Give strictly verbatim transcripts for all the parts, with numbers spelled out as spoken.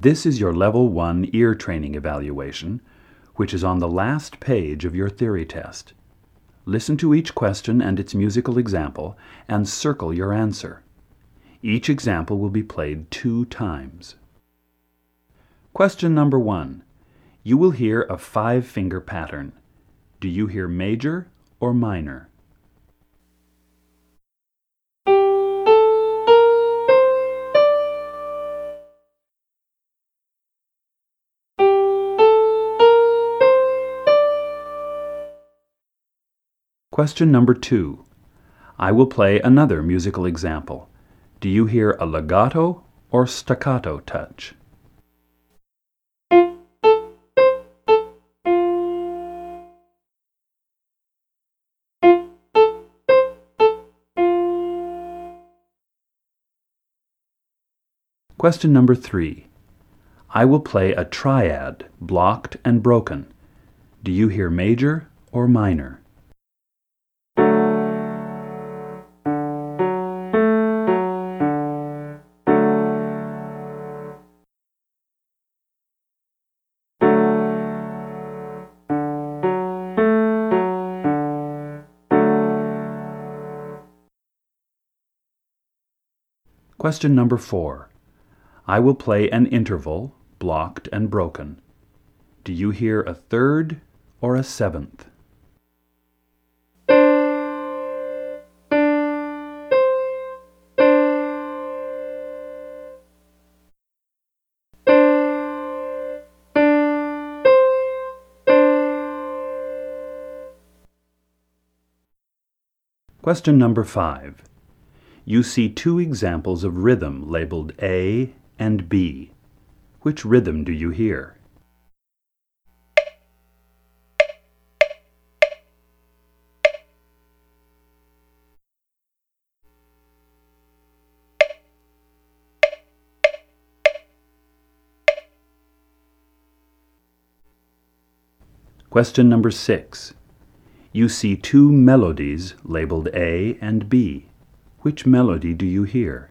This is your Level one Ear Training Evaluation, which is on the last page of your theory test. Listen to each question and its musical example, and circle your answer. Each example will be played two times. Question number one. You will hear a five-finger pattern. Do you hear major or minor? Question number two. I will play another musical example. Do you hear a legato or staccato touch? Question number three. I will play a triad, blocked and broken. Do you hear major or minor? Question number four. I will play an interval, blocked and broken. Do you hear a third or a seventh? Question number five. You see two examples of rhythm labeled A and B. Which rhythm do you hear? Question number six. You see two melodies labeled A and B. Which melody do you hear?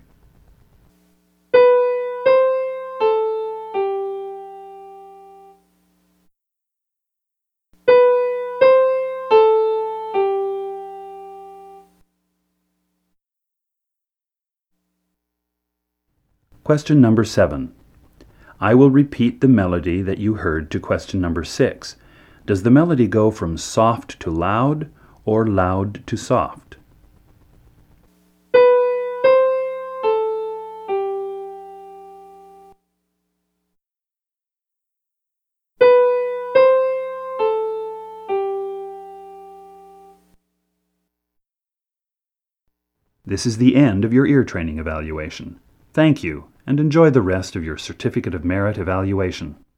Question number seven. I will repeat the melody that you heard to question number six. Does the melody go from soft to loud or loud to soft? This is the end of your ear training evaluation. Thank you, and enjoy the rest of your Certificate of Merit evaluation.